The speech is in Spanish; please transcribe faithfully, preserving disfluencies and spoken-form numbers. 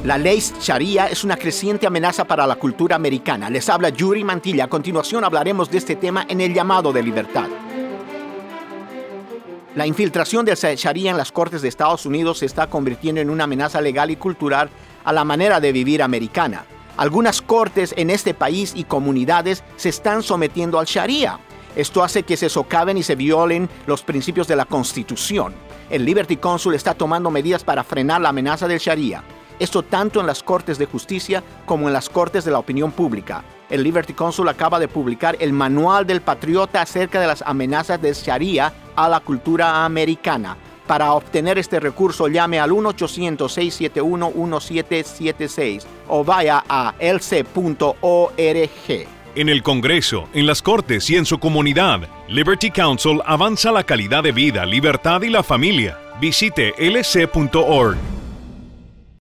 La ley Sharia es una creciente amenaza para la cultura americana. Les habla Yuri Mantilla. A continuación hablaremos de este tema en el llamado de libertad. La infiltración del Sharia en las cortes de Estados Unidos se está convirtiendo en una amenaza legal y cultural a la manera de vivir americana. Algunas cortes en este país y comunidades se están sometiendo al Sharia. Esto hace que se socaven y se violen los principios de la Constitución. El Liberty Counsel está tomando medidas para frenar la amenaza del Sharia. Esto tanto en las cortes de justicia como en las cortes de la opinión pública. El Liberty Counsel acaba de publicar el Manual del Patriota acerca de las amenazas del Sharia a la cultura americana. Para obtener este recurso, llame al uno ochocientos, seis siete uno, uno siete siete seis o vaya a l c punto org. En el Congreso, en las Cortes y en su comunidad, Liberty Counsel avanza la calidad de vida, libertad y la familia. Visite l c punto org.